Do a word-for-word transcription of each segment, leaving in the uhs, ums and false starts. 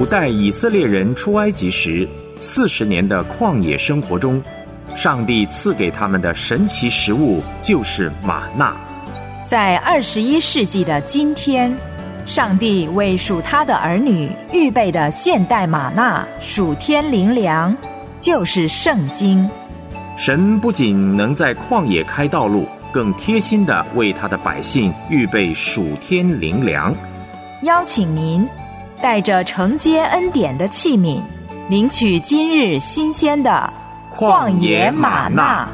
古代以色列人出埃及时四十年的旷野生活中，上帝赐给他们的神奇食物就是玛纳。 在二十一世纪的今天，上帝为属他的儿女预备的现代玛纳属天灵粮，就是圣经。 神不仅能在旷野开道路，更贴心地为他的百姓预备属天灵粮。 邀请您带着承接恩典的器皿，领取今日新鲜的旷野玛纳。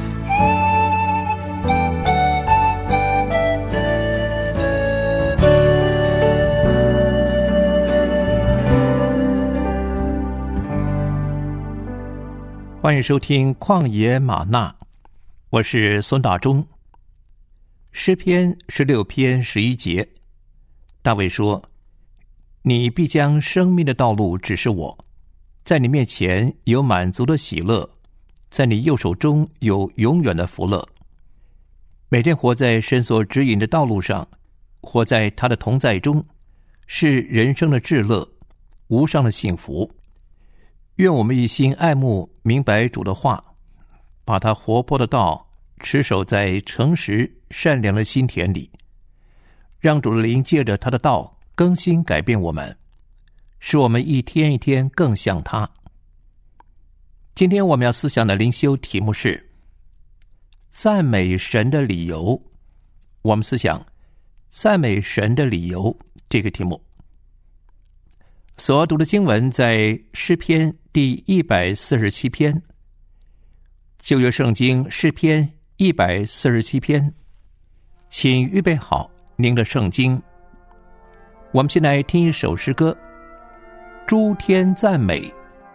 欢迎收听旷野玛纳，我是孙大中。诗篇十六篇十一节，大卫说：你必将生命的道路指示我，在你面前有满足的喜乐，在你右手中有永远的福乐。每天活在神所指引的道路上，活在他的同在中，是人生的至乐，无上的幸福。愿我们一心爱慕明白主的话，把他活泼的道持守在诚实善良的心田里，让主的灵借着他的道更新改变我们，使我们一天一天更像他。今天我们要思想的灵修题目是赞美神的理由。我们思想赞美神的理由这个题目。所读的经文在诗篇第一百四十七篇，旧约圣经诗篇一百四十七篇，请预备好您的圣经。我们先来听一首诗歌，诸天赞美。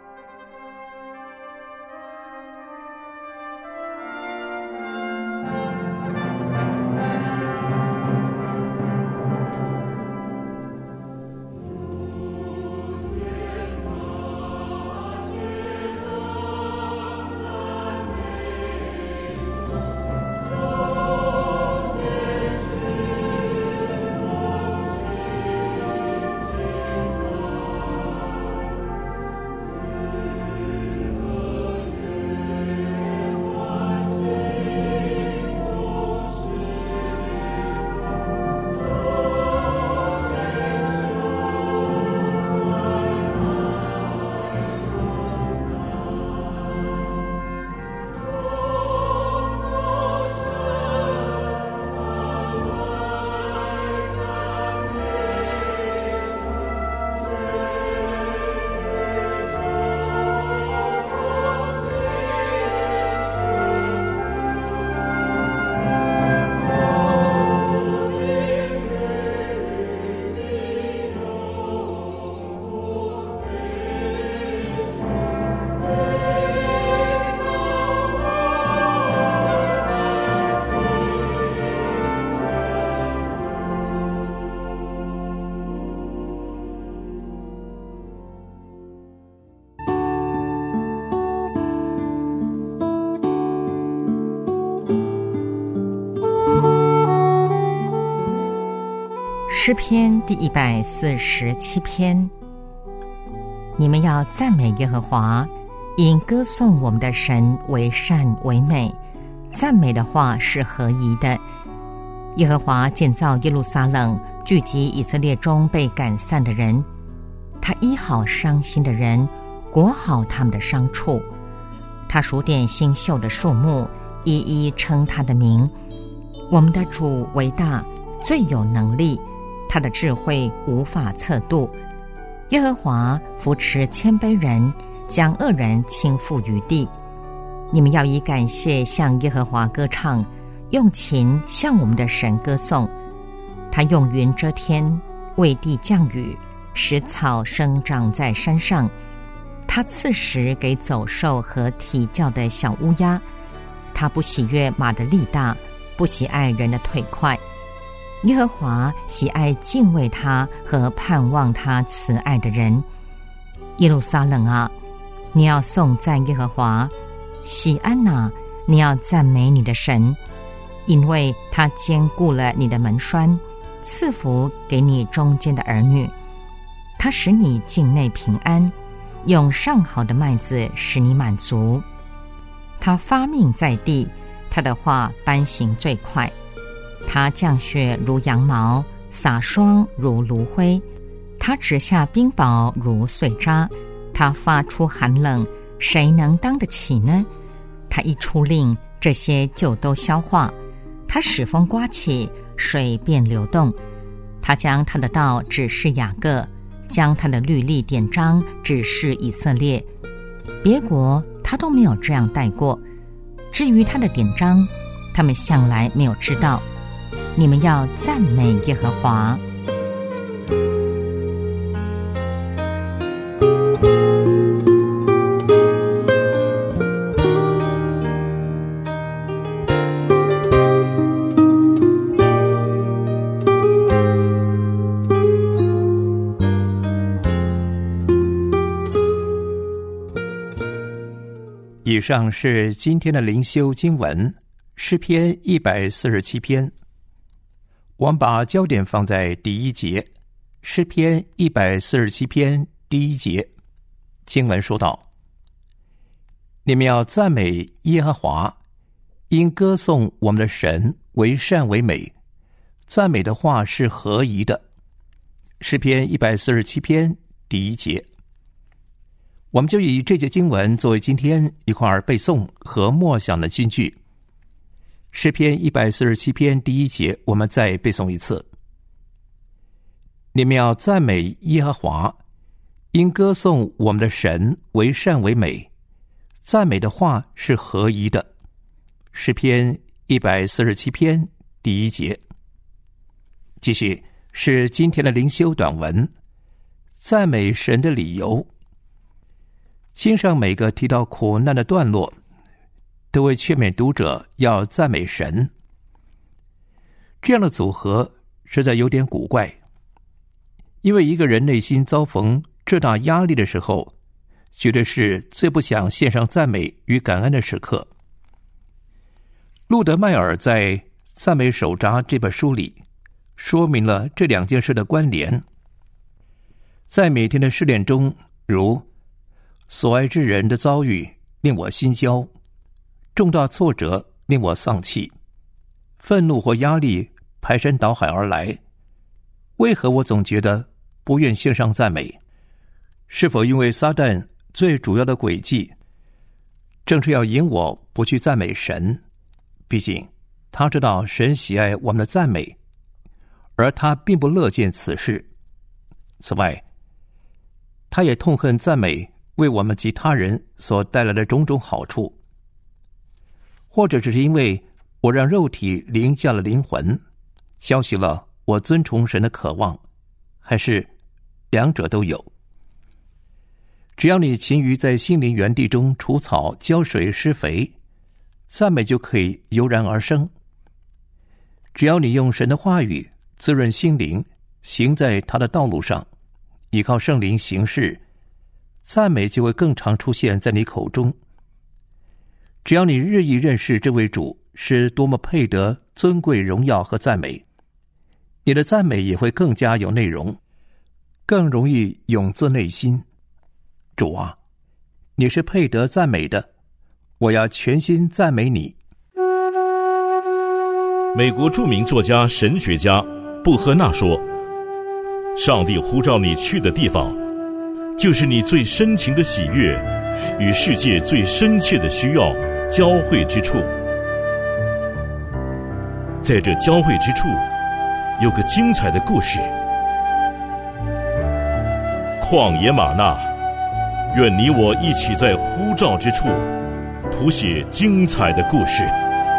诗篇第一百四十七篇，你们要赞美耶和华，因歌颂我们的神为善为美，赞美的话是合宜的。耶和华建造耶路撒冷，聚集以色列中被赶散的人，他医好伤心的人，裹好他们的伤处。他数点新秀的树木，一一称他的名。我们的主为大，最有能力，他的智慧无法测度。耶和华扶持谦卑人，将恶人倾覆于地。你们要以感谢向耶和华歌唱，用琴向我们的神歌颂。他用云遮天，为地降雨，使草生长在山上。他赐食给走兽和啼叫的小乌鸦。他不喜悦马的力大，不喜爱人的腿快。耶和华喜爱敬畏他和盼望他慈爱的人。耶路撒冷啊，你要颂赞耶和华；西安啊，你要赞美你的神，因为他坚固了你的门栓，赐福给你中间的儿女。他他使你境内平安，用上好的麦子使你满足。他发命在地，他的话颁行最快。他降雪如羊毛，洒霜如炉灰。他直下冰雹如碎渣。他发出寒冷，谁能当得起呢？他一出令，这些就都消化。他使风刮起，水便流动。他将他的道指示雅各，将他的律例典章指示以色列。别国他都没有这样带过。至于他的典章，他们向来没有知道。你们要赞美耶和华。 以上是今天的灵修经文，诗篇一百四十七篇。我们把焦点放在第一节，诗篇一百四十七篇第一节，经文说道：你们要赞美耶和华，因歌颂我们的神为善为美，赞美的话是合宜的。诗篇一百四十七篇第一节。我们就以这节经文作为今天一块儿背诵和默想的金句。诗篇一百四十七篇第一节，我们再背诵一次：你们要赞美耶和华，因歌颂我们的神为善为美，赞美的话是合宜的。诗篇一百四十七篇第一节。继续是今天的灵修短文，赞美神的理由。经上每个提到苦难的段落，都会劝勉读者要赞美神。这样的组合实在有点古怪，因为一个人内心遭逢这大压力的时候，绝对是最不想献上赞美与感恩的时刻。路德迈尔在《赞美手札》这本书里说明了这两件事的关联。在每天的试炼中，如所爱之人的遭遇令我心焦，重大挫折令我丧气，愤怒或压力排山倒海而来，为何我总觉得不愿献上赞美？是否因为撒旦最主要的诡计正是要引我不去赞美神？毕竟他知道神喜爱我们的赞美，而他并不乐见此事。此外，他也痛恨赞美为我们及他人所带来的种种好处。或者只是因为我让肉体凌驾了灵魂，消息了我尊崇神的渴望，还是两者都有。只要你勤于在心灵园地中除草浇水施肥，赞美就可以油然而生。只要你用神的话语滋润心灵，行在他的道路上，依靠圣灵行事，赞美就会更常出现在你口中。只要你日益认识这位主是多么配得尊贵荣耀和赞美，你的赞美也会更加有内容，更容易涌自内心。主啊，你是配得赞美的，我要全心赞美你。 美国著名作家神学家布赫纳说，上帝呼召你去的地方，就是你最深情的喜悦与世界最深切的需要交汇之处。在这交汇之处，有个精彩的故事。旷野玛纳，愿你我一起在呼召之处谱写精彩的故事。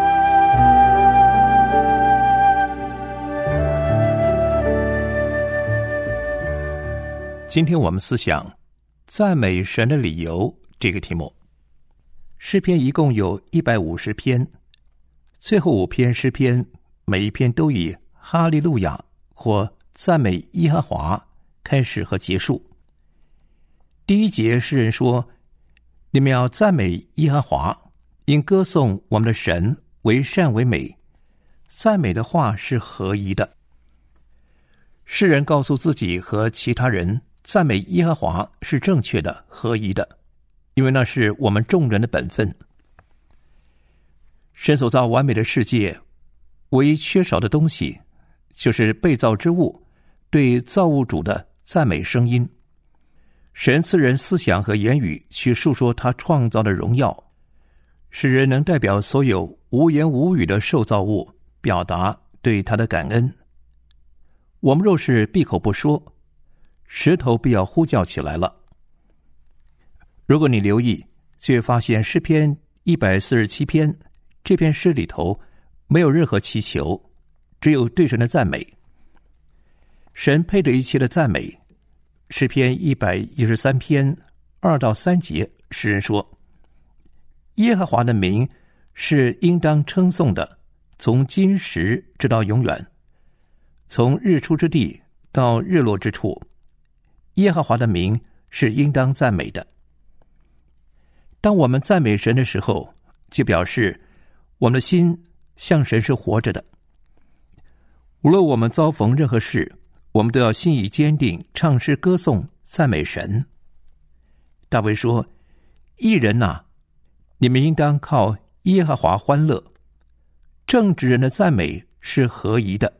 今天我们思想赞美神的理由这个题目。诗篇一共有一百五十篇，最后五篇诗篇每一篇都以哈利路亚或赞美耶和华开始和结束。第一节诗人说，你们要赞美耶和华，因歌颂我们的神为善为美，赞美的话是合宜的。诗人告诉自己和其他人赞美耶和华是正确的、合宜的，因为那是我们众人的本分。神所造完美的世界，唯一缺少的东西，就是被造之物对造物主的赞美声音。神赐人思想和言语去述说他创造的荣耀，使人能代表所有无言无语的受造物表达对他的感恩。我们若是闭口不说，石头必要呼叫起来了。如果你留意，就会发现诗篇一百四十七篇这篇诗里头没有任何祈求，只有对神的赞美。神配得一切的赞美。诗篇一百一十三篇二到三节，诗人说：耶和华的名是应当称颂的，从今时直到永远，从日出之地到日落之处，耶和华的名是应当赞美的。当我们赞美神的时候，就表示我们的心向神是活着的。无论我们遭逢任何事，我们都要心意坚定，唱诗歌颂赞美神。大卫说：义人啊，你们应当靠耶和华欢乐，正直人的赞美是合宜的。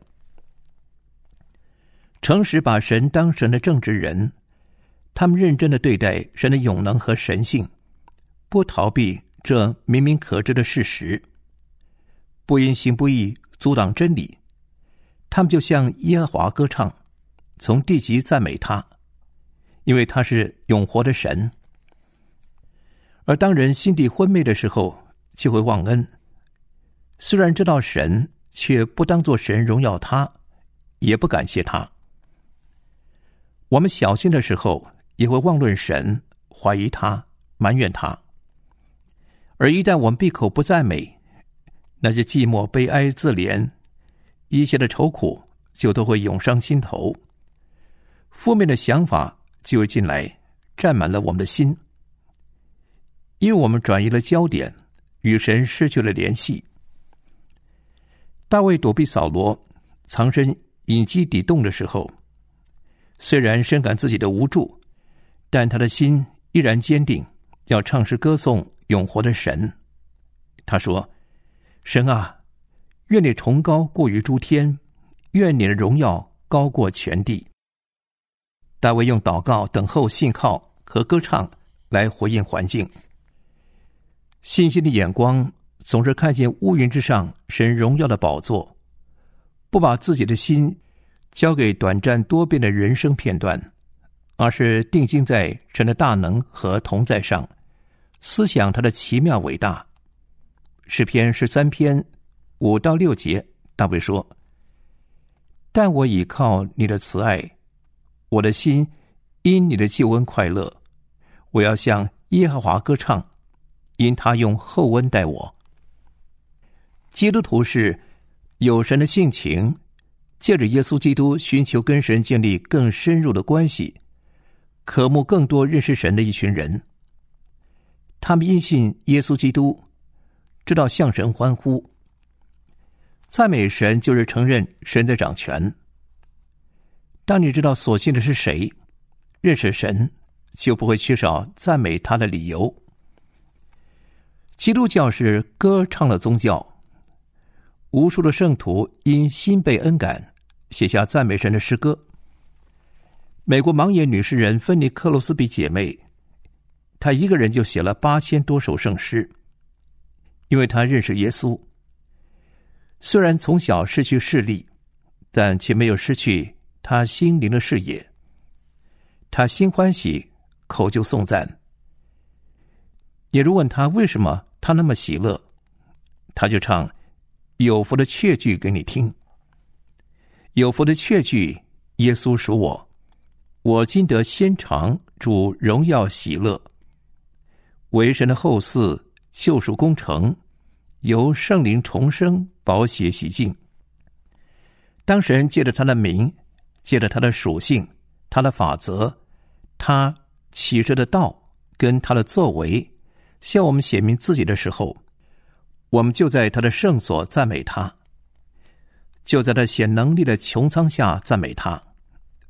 诚实把神当神的正直人，他们认真地对待神的永能和神性，不逃避这明明可知的事实，不因行不义阻挡真理，他们就向耶和华歌唱，从地极赞美他，因为他是永活的神。而当人心地昏昧的时候，就会忘恩，虽然知道神，却不当作神荣耀他，也不感谢他。我们小心的时候，也会妄论神，怀疑他，埋怨他。而一旦我们闭口不赞美，那些寂寞、悲哀、自怜，一切的愁苦就都会涌上心头，负面的想法就会进来，占满了我们的心。因为我们转移了焦点，与神失去了联系。大卫躲避扫罗，藏身隐基底洞的时候，虽然深感自己的无助，但他的心依然坚定，要唱诗歌颂永活的神。他说：神啊，愿你崇高过于诸天，愿你的荣耀高过全地。大卫用祷告、等候、信靠和歌唱来回应环境。信心的眼光总是看见乌云之上神荣耀的宝座，不把自己的心交给短暂多变的人生片段，而是定睛在神的大能和同在上，思想他的奇妙伟大。诗篇十三篇五到六节，大卫说：但我倚靠你的慈爱，我的心因你的救恩快乐，我要向耶和华歌唱，因他用厚恩待我。基督徒是有神的性情，借着耶稣基督寻求跟神建立更深入的关系，渴慕更多认识神的一群人。他们因信耶稣基督，知道向神欢呼。赞美神就是承认神在掌权。当你知道所信的是谁，认识神，就不会缺少赞美他的理由。基督教是歌唱的宗教，无数的圣徒因心被恩感，写下赞美神的诗歌。美国盲眼女诗人芬尼克洛斯比姐妹，她一个人就写了八千多首圣诗，因为她认识耶稣。虽然从小失去视力，但却没有失去她心灵的视野。她心欢喜，口就颂赞。也如问她为什么她那么喜乐，她就唱有福的确据给你听。有福的确据，耶稣属我，我今得先尝主荣耀喜乐。为神的后嗣，救赎工程，由圣灵重生，宝血洗净。当神借着他的名，借着他的属性，他的法则，他启示的道跟他的作为，向我们显明自己的时候，我们就在他的圣所赞美他，就在他显能力的穹苍下赞美他，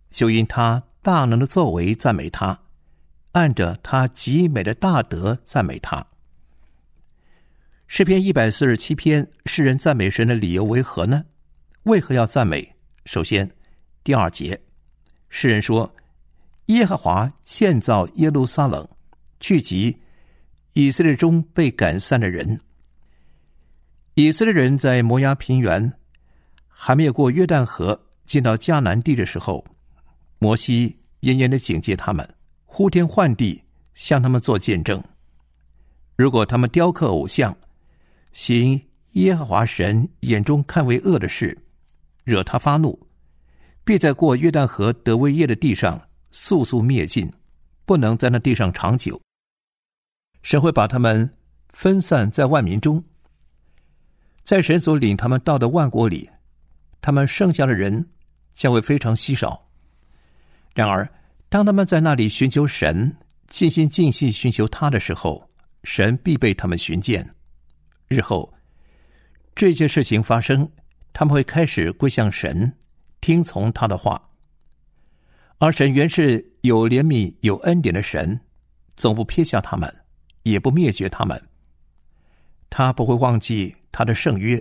就因他大能的作为赞美他，按着他极美的大德赞美他。诗篇一百四十七篇，诗人赞美神的理由为何呢？为何要赞美？首先，第二节，诗人说，耶和华建造耶路撒冷，聚集以色列中被赶散的人。以色列人在摩押平原还没有过约旦河进到迦南地的时候，摩西严严地警戒他们，呼天唤地向他们做见证，如果他们雕刻偶像，行耶和华神眼中看为恶的事，惹他发怒，必在过约旦河得为业的地上速速灭尽，不能在那地上长久。神会把他们分散在万民中，在神所领他们到的万国里，他们剩下的人将会非常稀少。然而当他们在那里寻求神，尽心尽性寻求他的时候，神必被他们寻见。日后这些事情发生，他们会开始归向神，听从他的话。而神原是有怜悯有恩典的神，总不撇下他们，也不灭绝他们，他不会忘记他的圣约。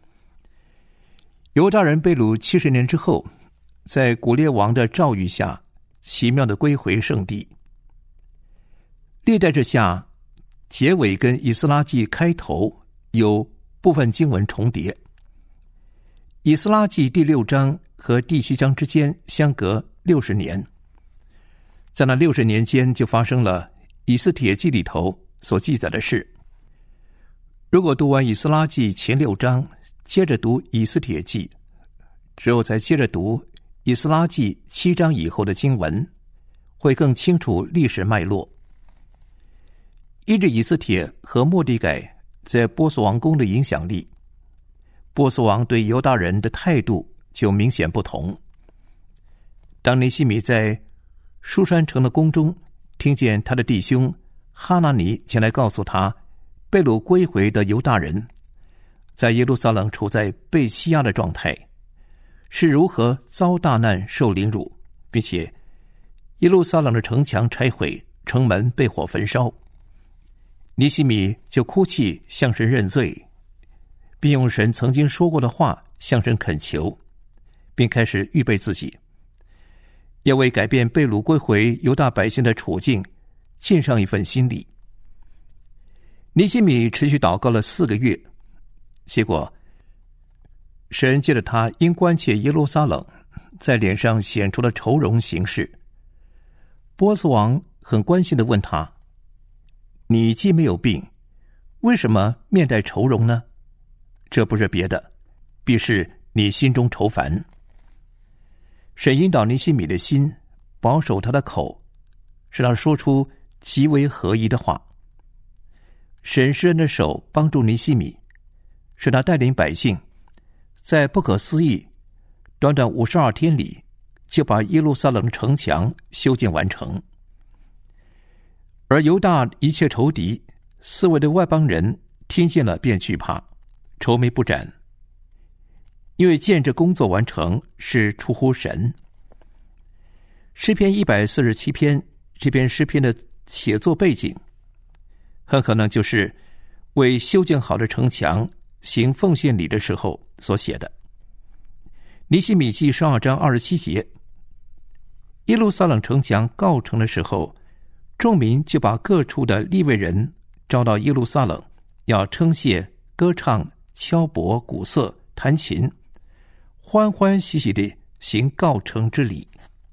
犹大人被掳七十年之后，在古列王的诏谕下，奇妙的归回圣地。历代志下结尾跟以斯拉记开头有部分经文重叠，以斯拉记第六章和第七章之间相隔六十年，在那六十年间就发生了以斯帖记里头所记载的事。如果读完以斯拉记前六章，接着读以斯帖记，之后再接着读以斯拉记七章以后的经文，会更清楚历史脉络。依着以斯帖和末底改在波斯王宫的影响力，波斯王对犹大人的态度就明显不同。当尼希米在书珊城的宫中听见他的弟兄哈拿尼前来告诉他，被掳归回的犹大人在耶路撒冷处在被欺压的状态，是如何遭大难受凌辱，并且耶路撒冷的城墙拆毁，城门被火焚烧，尼希米就哭泣向神认罪，并用神曾经说过的话向神恳求，并开始预备自己，要为改变被掳归回犹大百姓的处境尽上一份心力。尼希米持续祷告了四个月，结果神借着他因关切耶路撒冷，在脸上显出了愁容形式。波斯王很关心地问他，你既没有病，为什么面带愁容呢？这不是别的，必是你心中愁烦。神引导尼希米的心，保守他的口，使他说出极为合宜的话。神施恩的手帮助尼希米，使他带领百姓在不可思议短短五十二天里，就把耶路撒冷城墙修建完成。而犹大一切仇敌四围的外邦人听见了便惧怕，愁眉不展，因为见这工作完成是出乎神。诗篇一百四十七篇这篇诗篇的写作背景，很可能就是为修建好的城墙行奉献礼的时候所写的。尼希米记十二章二十七节，耶路撒冷城墙告成的时候，众民就把各处的利未人招到耶路撒冷，要称谢、歌唱、敲钹、鼓瑟、弹琴，欢欢喜喜地行告成之礼。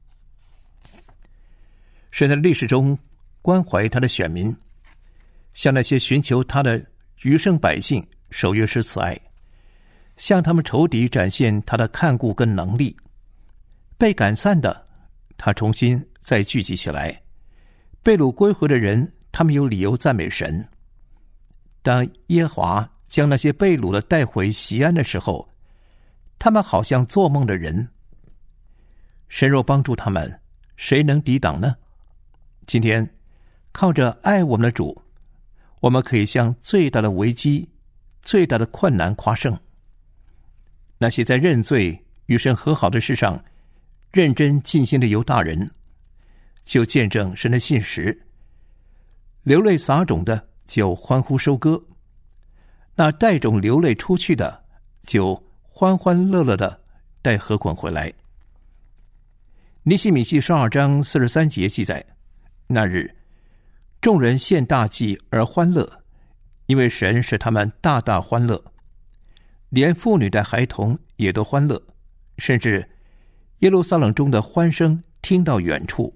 神在历史中关怀他的选民，向那些寻求他的余剩百姓守约施慈爱，向他们仇敌展现他的看顾跟能力。被赶散的，他重新再聚集起来；被掳归回的人，他们有理由赞美神。当耶和华将那些被掳的带回锡安的时候，他们好像做梦的人。神若帮助他们，谁能抵挡呢？今天靠着爱我们的主，我们可以向最大的危机、最大的困难夸胜。那些在认罪与神和好的事上认真尽心的犹大人，就见证神的信实；流泪撒种的，就欢呼收割；那带种流泪出去的，就欢欢乐乐的带禾捆回来。尼希米记十二章四十三节记载，那日众人献大祭而欢乐，因为神使他们大大欢乐，连妇女的孩童也都欢乐，甚至耶路撒冷中的欢声听到远处。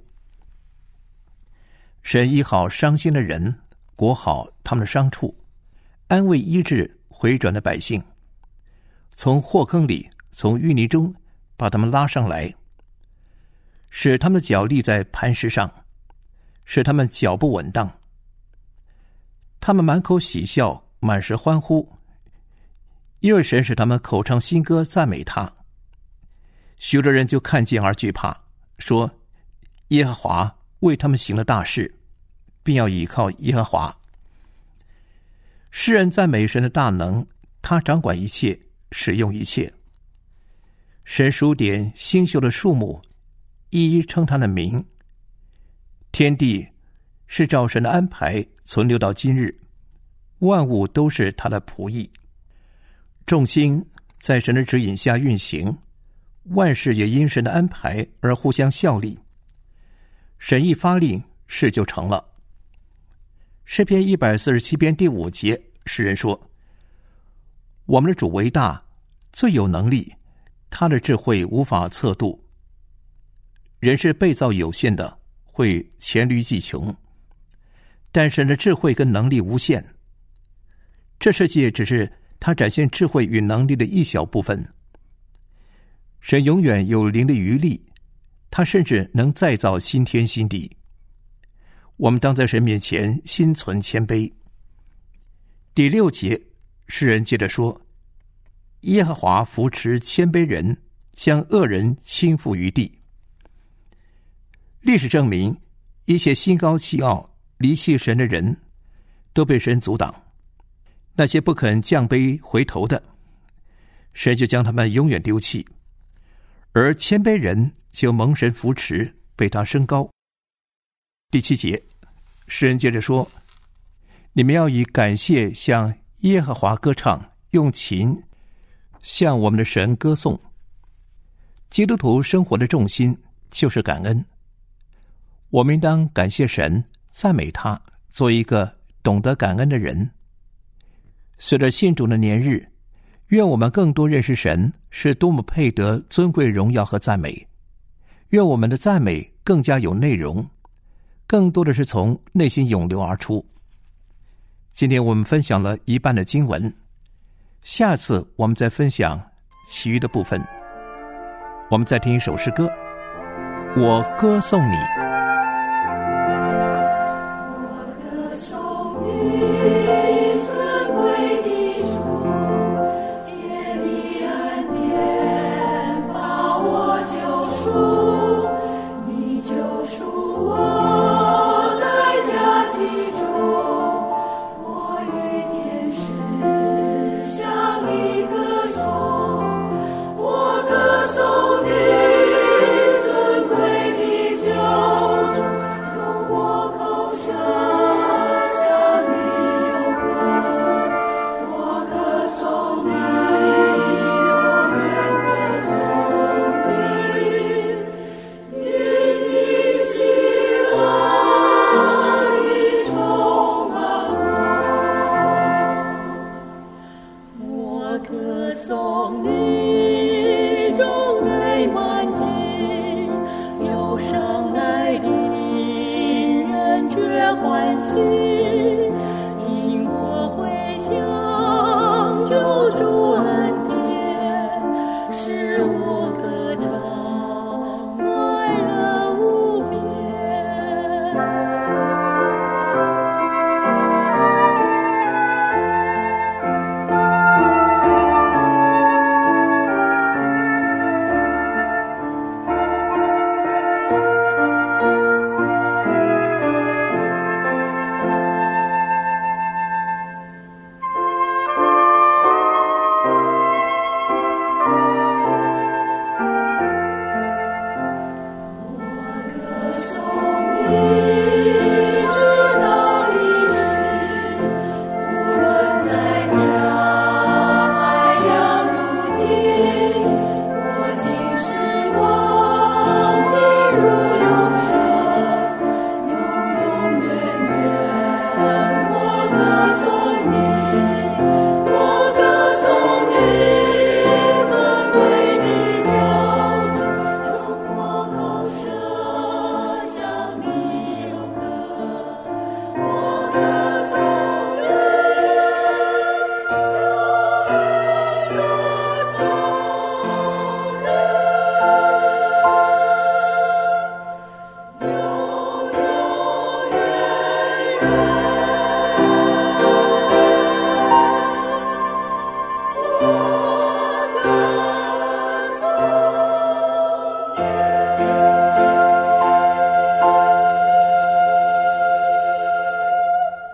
神医好伤心的人，裹好他们的伤处，安慰医治回转的百姓，从祸坑里，从淤泥中把他们拉上来，使他们的脚立在磐石上，使他们脚不稳当。他们满口喜笑，满是欢呼，因为神使他们口唱新歌赞美他。许多人就看见而惧怕，说耶和华为他们行了大事，并要倚靠耶和华。诗人赞美神的大能，他掌管一切，使用一切。神数点星宿的数目，一一称他的名。天地是照神的安排存留到今日，万物都是他的仆役。众星在神的指引下运行，万事也因神的安排而互相效力。神一发令，事就成了。诗篇一百四十七篇第五节，诗人说：我们的主为大，最有能力，他的智慧无法测度。人是被造有限的，会黔驴技穷，但神的智慧跟能力无限。这世界只是他展现智慧与能力的一小部分。神永远有灵的余力，他甚至能再造新天新地。我们当在神面前心存谦卑。第六节，诗人接着说：耶和华扶持谦卑人，将恶人倾覆于地。历史证明，一切心高气傲、离弃神的人，都被神阻挡。那些不肯降卑回头的，神就将他们永远丢弃；而谦卑人就蒙神扶持，被他升高。第七节，诗人接着说：你们要以感谢向耶和华歌唱，用琴向我们的神歌颂。基督徒生活的重心就是感恩。我们应当感谢神，赞美他，做一个懂得感恩的人。随着信主的年日，愿我们更多认识神是多么配得尊贵荣耀和赞美。愿我们的赞美更加有内容，更多的是从内心涌流而出。今天我们分享了一半的经文，下次我们再分享其余的部分。我们再听一首诗歌，我歌颂你。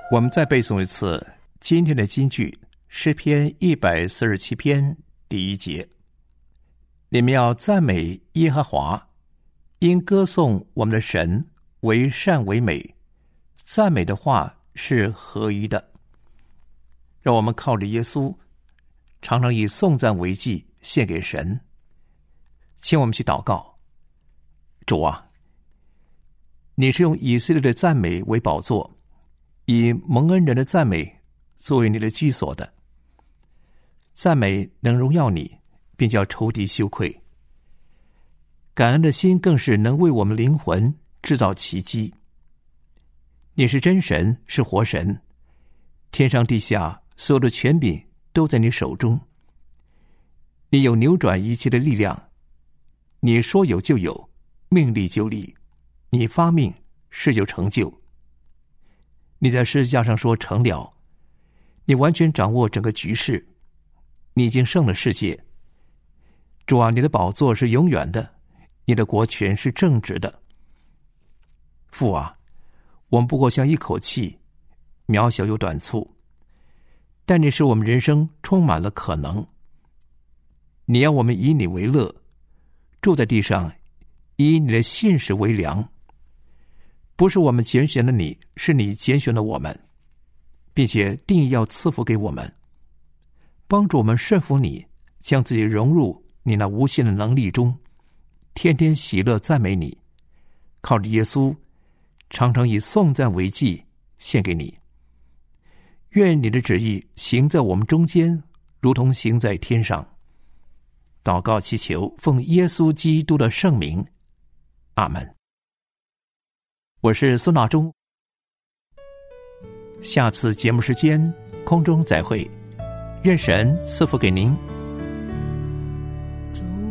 我们再背诵一次今天的金句，诗篇一百四十七篇第一节：你们要赞美耶和华，因歌颂我们的神为善为美，赞美的话是合宜的。让我们靠着耶稣，常常以颂赞为祭献给神。请我们去祷告。主啊，你是用以色列的赞美为宝座，以蒙恩人的赞美作为你的居所的。赞美能荣耀你，并叫仇敌羞愧。感恩的心更是能为我们灵魂制造奇迹。你是真神，是活神，天上地下所有的权柄都在你手中。你有扭转一切的力量，你说有就有，命立就立，你发命，事就成就。你在十字架上说成了，你完全掌握整个局势，你已经胜了世界。主啊，你的宝座是永远的，你的国权是正直的。父啊，我们不过像一口气，渺小又短促，但你使我们人生充满了可能。你要我们以你为乐，住在地上，以你的信实为粮。不是我们拣选了你，是你拣选了我们，并且定义要赐福给我们，帮助我们顺服你，将自己融入你那无限的能力中，天天喜乐赞美你，靠着耶稣，常常以颂赞为祭献给你。愿你的旨意行在我们中间，如同行在天上。祷告祈求，奉耶稣基督的圣名，阿们。我是孙大中，下次节目时间空中再会，愿神赐福给您。 主